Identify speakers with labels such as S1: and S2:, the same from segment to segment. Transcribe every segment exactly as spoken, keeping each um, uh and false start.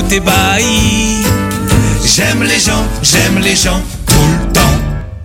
S1: tout ébahi. J'aime les gens, j'aime les gens tout le temps.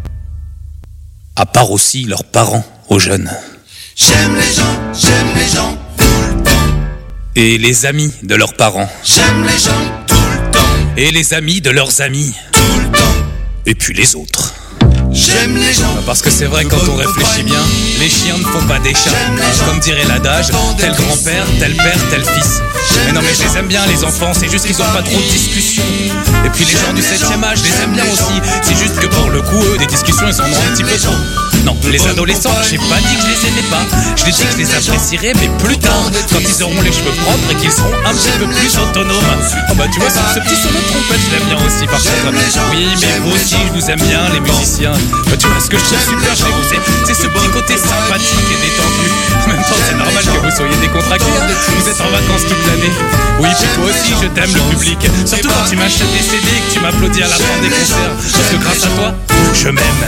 S1: À part aussi leurs parents aux jeunes. J'aime les gens, j'aime les gens tout le temps. Et les amis de leurs parents. J'aime les gens tout le temps. Et les amis de leurs amis. Tout le temps. Et puis les autres. J'aime les gens. Parce que c'est vrai, quand on réfléchit bien, les chiens ne font pas des chats. Comme dirait l'adage, tel grand-père, tel père, tel fils. Mais non mais je les aime bien les enfants, c'est juste qu'ils ont pas trop de discussions. Et puis les gens du septième âge, je les aime bien aussi. C'est juste que pour le coup, eux, des discussions, ils en ont un petit peu trop. Non, les adolescents, j'ai pas dit que je les aimais pas. Je les dis que je les apprécierai, mais plus tard, quand ils auront les cheveux propres et qu'ils seront un petit peu plus autonomes. Oh bah tu vois, ce petit solo de trompette, je l'aime bien aussi par contre. Oui, mais vous aussi, je vous aime bien les musiciens. Bah tu vois, ce que je trouve super chez vous, c'est, c'est ce petit côté sympathique et détendu. En même temps, c'est normal que vous soyez décontractés, hein. Vous êtes en vacances toute l'année. Oui, puis toi aussi, je t'aime le public. Surtout quand tu m'achètes des C D et que tu m'applaudis à la fin des concerts. Parce que grâce à toi, je m'aime.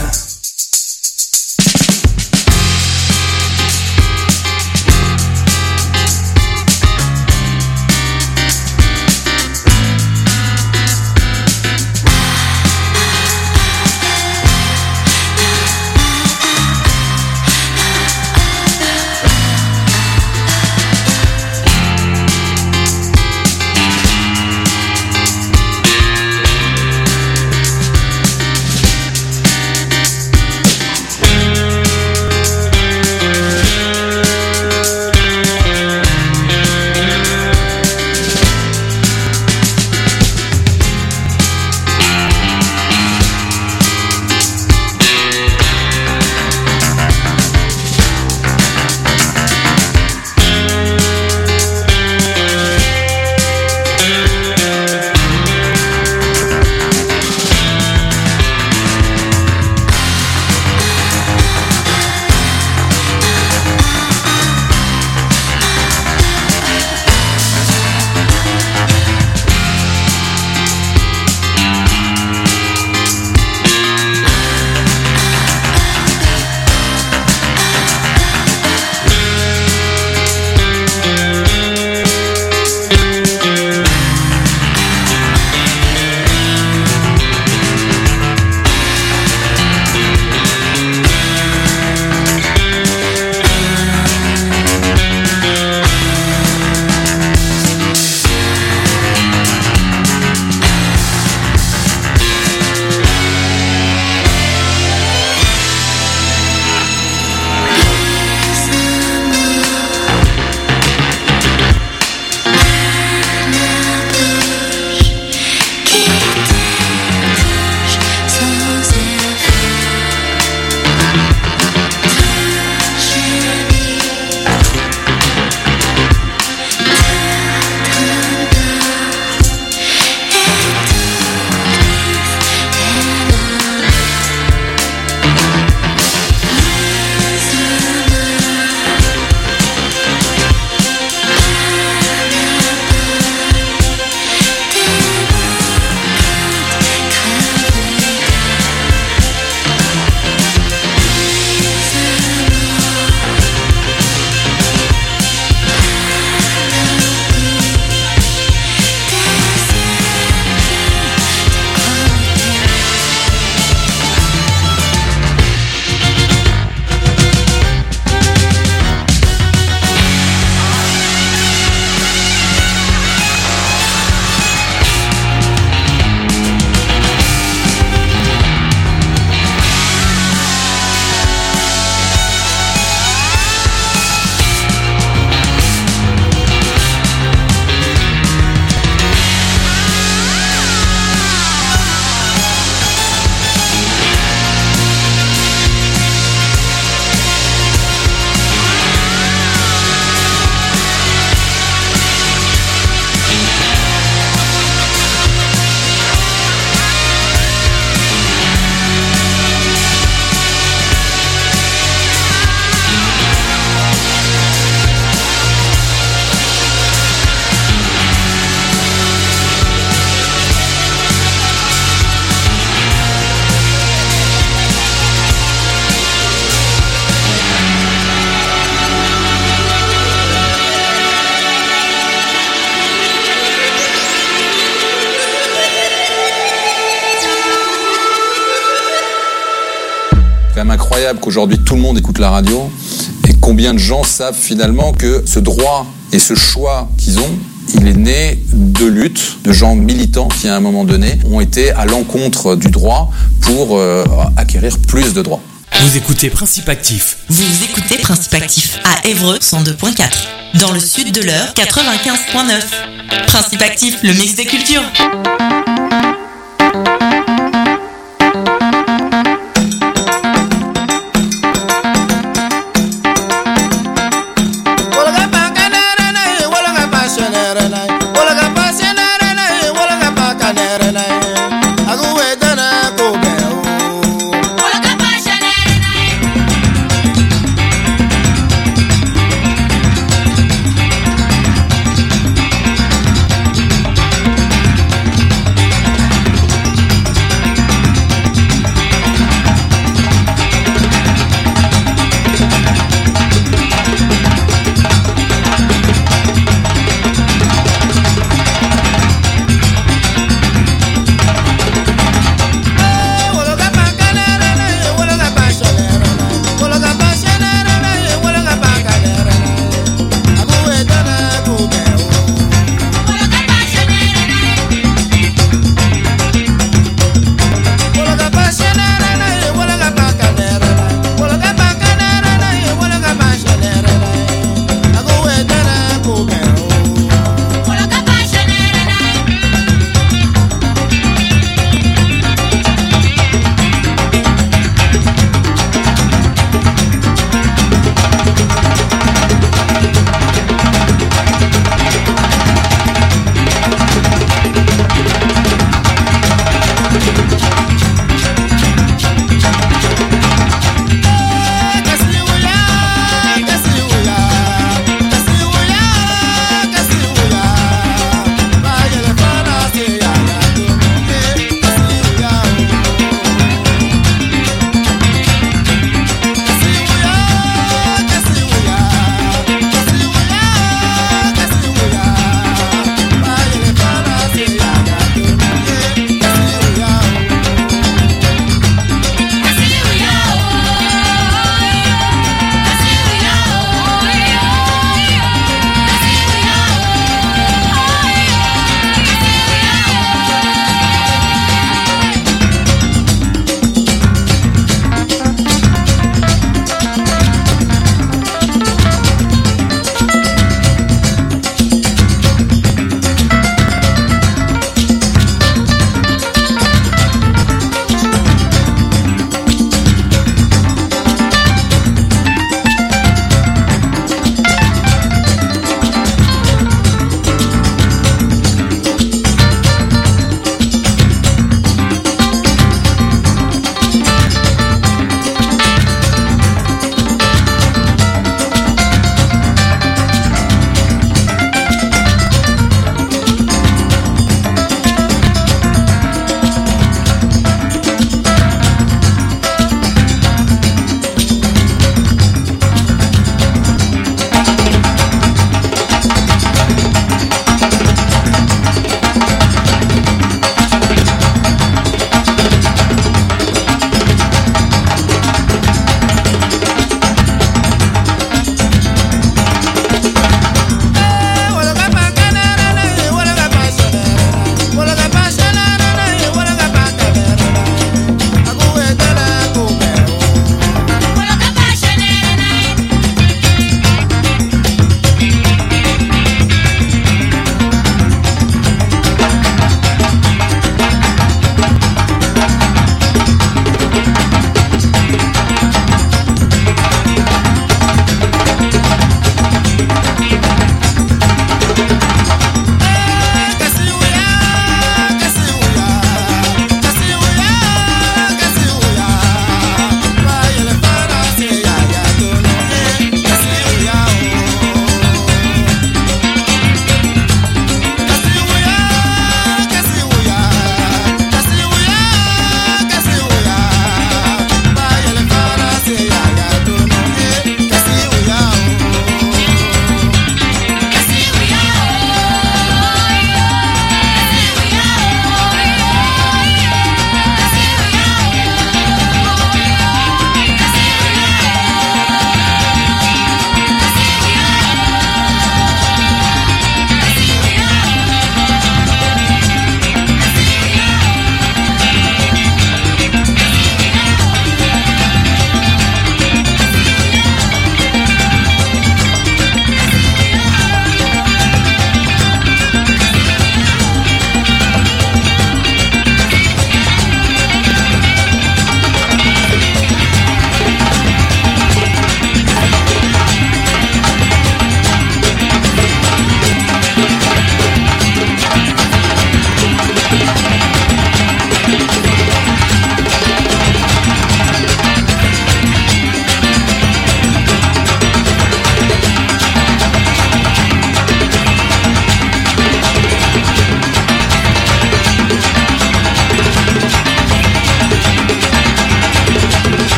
S2: quand même incroyable qu'aujourd'hui tout le monde écoute la radio et combien de gens savent finalement que ce droit et ce choix qu'ils ont, il est né de luttes, de gens militants qui à un moment donné ont été à l'encontre du droit pour euh, acquérir plus de droits.
S3: Vous écoutez Principe Actif.
S4: Vous écoutez Principe Actif à Évreux cent deux virgule quatre. Dans le sud de l'Eure, quatre-vingt-quinze virgule neuf. Principe Actif, le mix des cultures.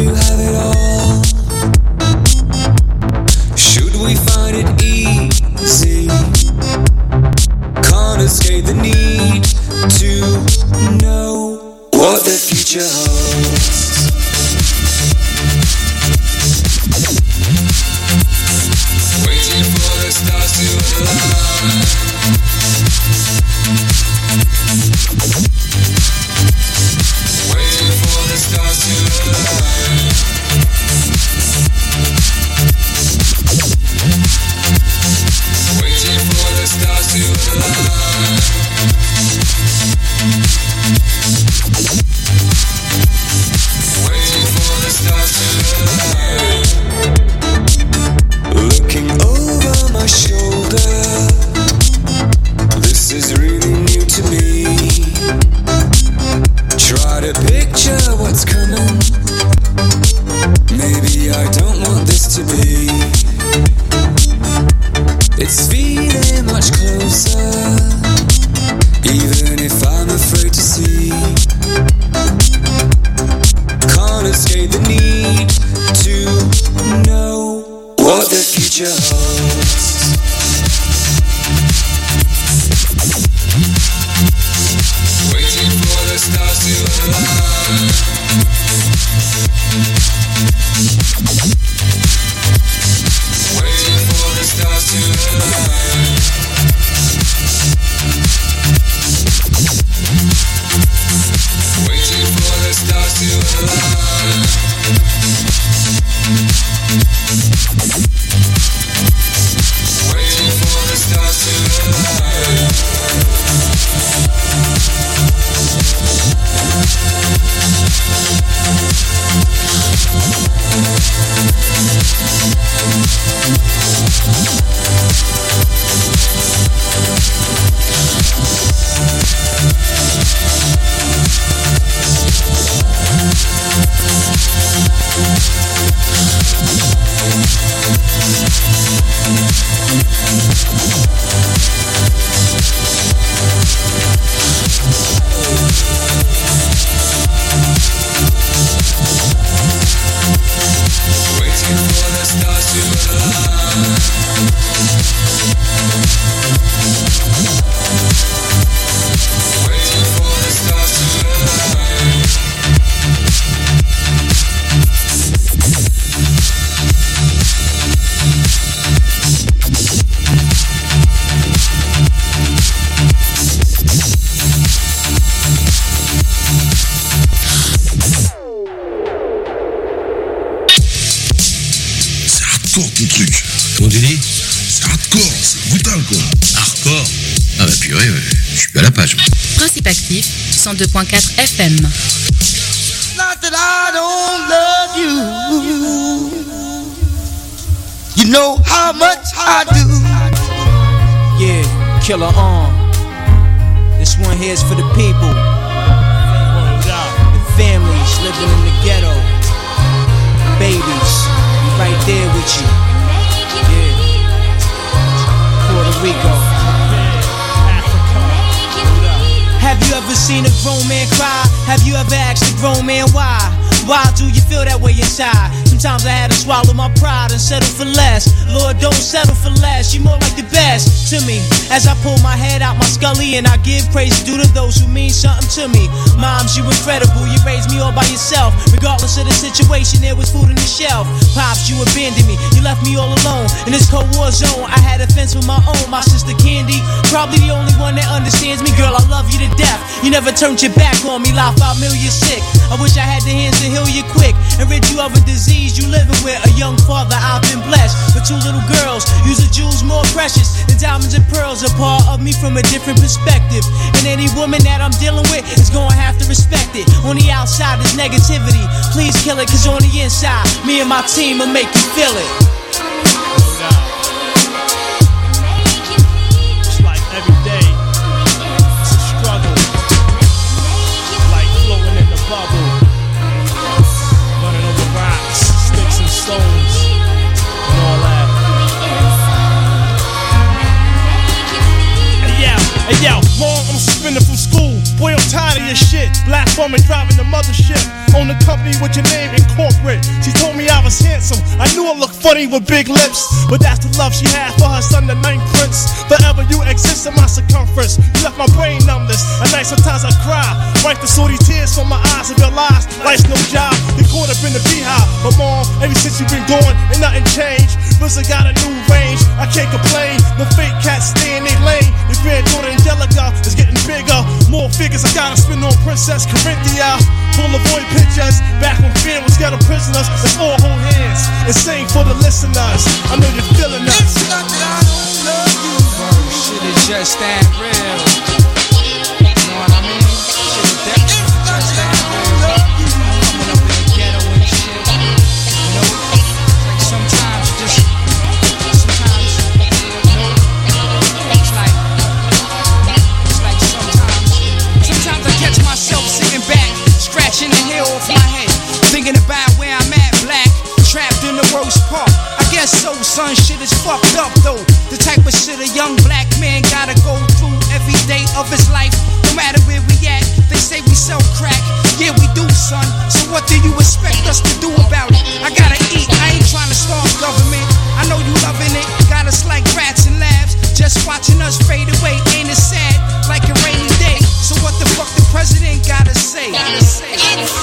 S5: to have it all? Should we find it easy? Can't escape the need to know what the future holds. Waiting for the stars to align. Waiting for the stars to align. Waiting for the stars to align. Waiting for the stars to align. Looking over my shoulder, this is really new to me. Try to picture what's coming. Maybe I don't want this to be. It's feeling much closer, even if I'm afraid to see. Can't escape the need to know what the future holds. Waiting for the stars to align. Waiting for the stars to align. Waiting for the stars to align. Waiting for the stars to align.
S4: cent deux point quatre F M.
S6: Not that I don't love you. You know how much I do.
S7: Yeah, Killer Arm. This one here's for the people. The families living in the ghetto. Babies, we right there with you. Yeah. Puerto Rico. Have you ever seen a grown man cry? Have you ever asked a grown man why? Why do you feel that way inside? Sometimes I had to swallow my pride and settle for less. Lord, don't settle for less. You're more like the best to me. As I pull my head out my scully and I give praise due to those who mean something to me. Moms, you incredible. You raised me all by yourself. Regardless of the situation, there was food on the shelf. Pops, you abandoned me. You left me all alone in this cold war zone. I had a fence of my own. My sister Candy, probably the only one that understands me. Girl, I love you to death. You never turned your back on me. Life out million sick. I wish I had the hands to heal you quick and rid you of a disease you living with. A young father, I've been blessed with two little girls. Use the jewels more precious than diamonds and pearls. A part of me from a different perspective. And any woman that I'm dealing with is gonna have to respect it. On the outside is negativity. Please kill it, cause on the inside, me and my team will make you feel it.
S8: It's like every day, it's a struggle. Like floating in the bubble. Running over rocks, sticks and stones, and all that. Hey yo, hey yo, mom, I'm spinning from school. Boy, I'm tired of your shit. Black woman driving the mothership on the the company with your name in corporate. She told me I was handsome. I knew I looked funny with big lips, but that's the love she had for her son, the ninth prince. Forever you exist in my circumference. You left my brain numbless. At night sometimes I cry. Wipe the salty tears from my eyes of your lies. Life's no job. You caught up in the beehive. But mom, ever since you been gone, ain't nothing changed. Listen, got a new range. I can't complain. The fake cats stay in their lane. The granddaughter Angelica is getting bigger. More figures I gotta spend on Princess Corinthia. Polaroid pictures. Back when fear was ghetto prisoners. Let's all hold hands and sing for the listeners. I know you're feeling us.
S6: It's not that I don't love you.
S9: Shit is just that real. You know what I mean? Shit is definitely just that real. Coming up in the ghetto and shit. You know, like sometimes you just, sometimes, you know, it's like, it's like sometimes, sometimes I catch myself sitting back, scratching the hair off my head, thinking about where I'm at, black, trapped in the worst part. I guess so, son, shit is fucked up though. The type of shit a young black man gotta go through every day of his life. No matter where we at, they say we sell crack. Yeah, we do, son. So what do you expect us to do about it? I gotta eat, I ain't trying to starve government. I know you loving it, got us like rats in labs. Just watching us fade away, ain't it sad? Like a rainy day. So what the fuck the president gotta say? Gotta say.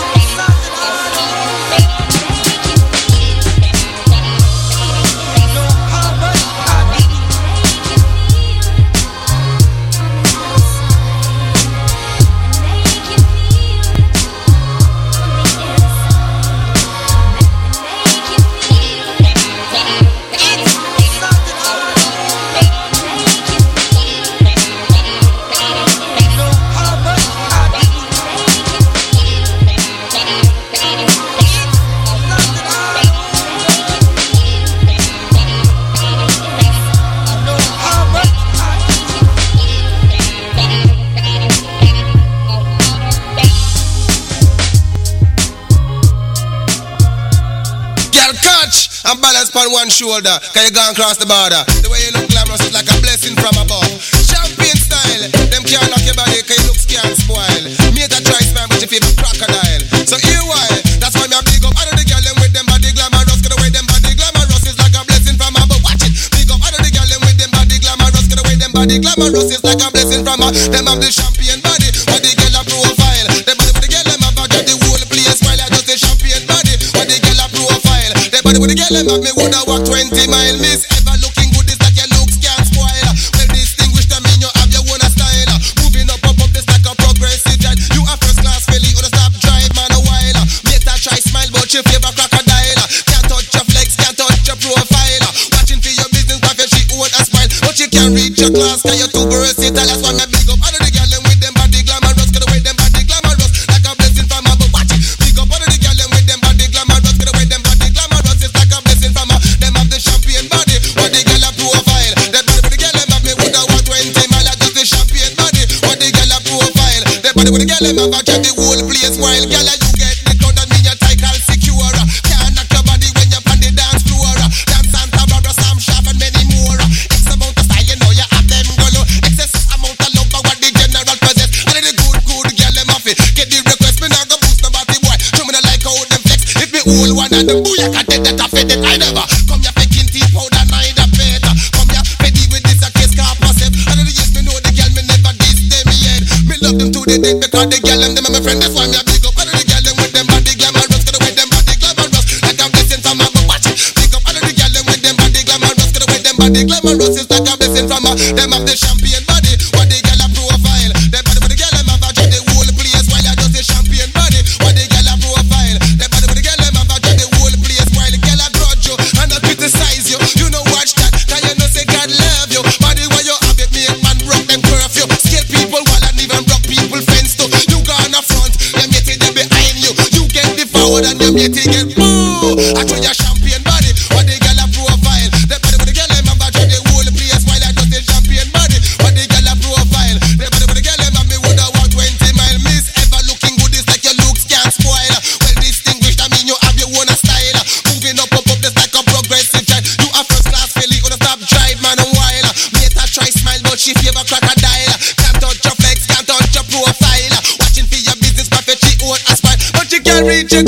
S10: And balance on one shoulder, can you go and cross the border? The way you look glamorous is like a blessing from above. Champion style, them can't knock your body, cause you look scared and spoil. Mate a try spam, but you feel a crocodile. So here why, that's why me a big up all of the girl them with them body glamorous. Cause the way them body glamorous is like a blessing from above. Watch it, big up all of the girl them with them body glamorous. Cause the way them body glamorous is like a blessing from above. Them have the champion body, what the girl a profile. Them body with the girl them have a get the whole place while I just the champion body, what the girl a profile. Them body with the girl them have me woulda walk twenty mile. Miss ever looking good is like your looks can't spoil. Well distinguished I mean you have your own style. Moving up up up this like a progressive jet. You a first class filly, you stop drive man a while. Mate a try smile but you favor crocodile. Can't touch your flex, can't touch your profile. Watching for your business, but she own a smile. But you can't reach your class, cause you're too versatile. That's why me big up all of the girl them with them body glamorous. Cause the way them body glamorous like a blessing from above. Watch it, big up all of the girl them with them body glamorous. Cause the way them body glamorous is like a blessing from above. Them have the champion body, what the girl a profile. Them body with the girl them have me woulda walk twenty mile. Just the champion body, what the girl a profile. Them body with the girl them have a check the whole place while girl a you get the crown and me a title secure. Can't knock your body when you're on the dance floor. Dance Santa Barbara, Sam Sharp and many more. X amount of style, you know you have them golo. Excess amount of love for what the general possess. And the good, good girl them have it. Get the request, me now go boost the body boy. Show me the like how them flex. If me hold one and the booyah can take that off it, I never come here picking teeth powder, neither better. Come here, ready with this a case car process. And the years me know the girl, me never diss them yet. Me love them to the day because the girl them, them are my friend. That's why me a big up all of the girl them with them body glamorous. Cause the way them body glamorous like a blessing from above. Watch it, big up all of the girl them with them body glamorous. Cause the way them body glamorous is like a blessing from above. Them have the champion body, what the girl a profile. Them body with the girl them have a check the whole place while I just the champion body, what the girl a profile. Them body with the girl them have a check the whole place while the girl a grudge you and not criticize you. You know watch that, cause you know say God love you. Body where you have it make man broke them curfew. Scale people while and even broke people fence too. You gone up front, them yet they behind you. You get devoured and them yet get boo. I show your champion body, what the girl a profile. Them body with the girl them have a check the whole place while I just the champion body, what the girl a profile. Them body with the girl them have me woulda walk twenty mile. Miss ever looking good is like your looks can't spoil. Well distinguished I mean you have your own style. Moving up up up just like a progressive child. You a first class filly, you stop drive man a while. Mate a try smile but she favor crocodile. Can't touch your flex, can't touch your profile. Watching for your business, but she own a smile. But you can't reach your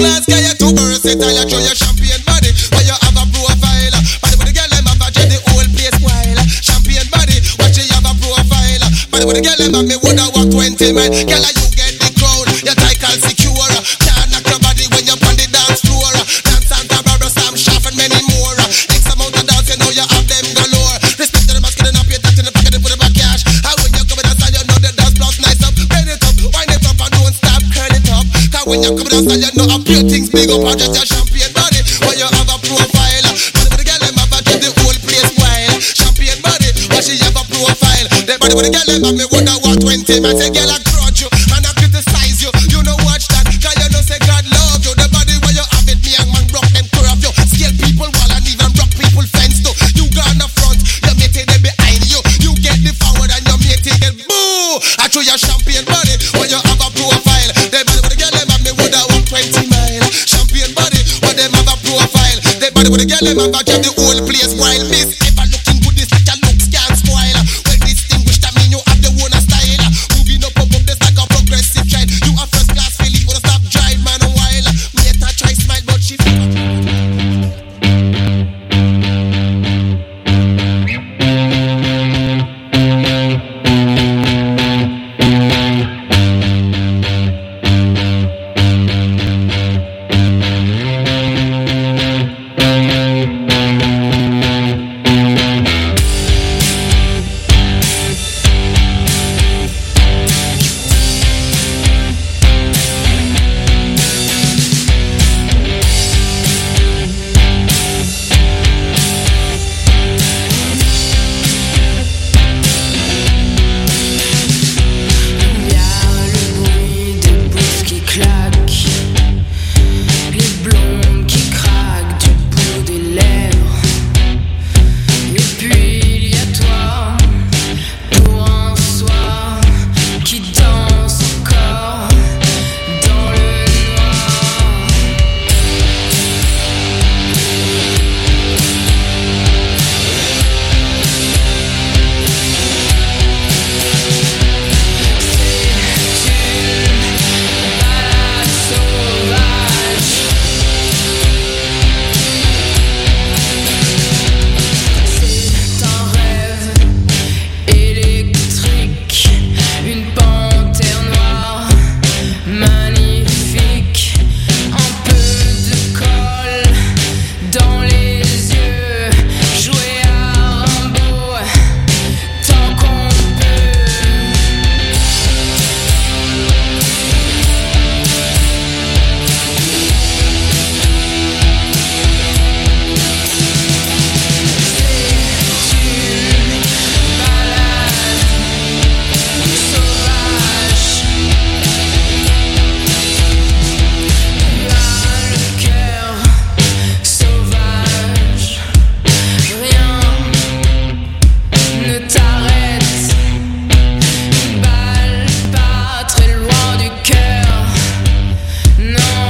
S10: way to versatile. You show your champagne body, why you have a profile. Body with the girl them have a jet the whole place while. Champagne body, watch you have a profile. Body with the girl them have me woulda walk twenty mile. Girl, you get the crown, your title secure. Can't knock your body when you're on the dance floor. Dance Santa Barbara, Sam Shaft and many more. X amount of dance, you know you have them galore. Respect to the masculine up, you're touching the pocket, they put it back cash. And when you come in outside, you know the dance floor's nice up. Bend it up, wind it up and don't stop, curl it up. Cause when you come in outside, you know up your things big up and just your champagne body. When you have a profile, body with the girl them have a jet the whole place wild. Champagne body, when she have a profile. The body with the girl them have me wonder what twenty man say, girl I grudge you and I criticize you. You know watch that, cause you know say God love you. The body where you have it, me and man rock them curve you. Scale people wall and even rock people fence too. You go on the front, your mate they behind you. You get the forward and your mate they get boo. I show your champagne body when you have a profile. The body with the girl them have me woulda walk twenty mile. Champagne body when them have a profile. The body with the girl them have a drive the whole place while miss